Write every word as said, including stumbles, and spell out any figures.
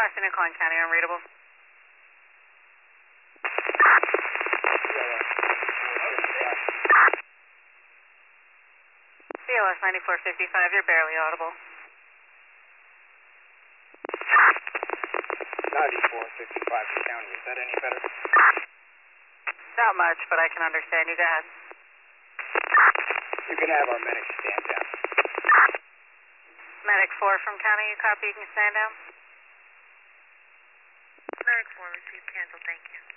afternoon, calling County Unreadable. C L S ninety-four fifty-five, you're barely audible. ninety-four fifty-five for County, is that any better? Not much, but I can understand you. Go ahead. You can have our medic stand down. Medic four from County, you copy, you can stand down? Medic four, received, cancel, thank you.